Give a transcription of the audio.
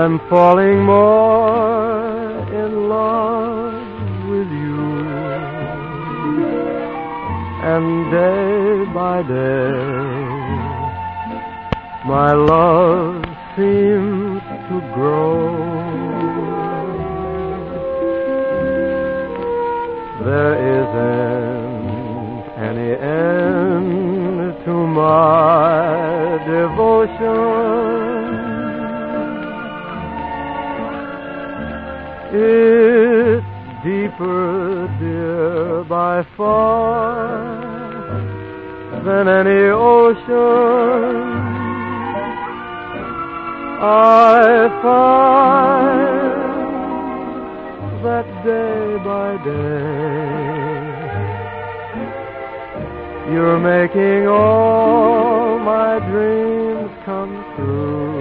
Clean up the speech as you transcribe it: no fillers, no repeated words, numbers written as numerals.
I'm falling more in love with you. And day by day, my love seems to grow. There isn't any end to my devotion. It's deeper, dear, by far than any ocean. I find that day by day you're making all my dreams come true.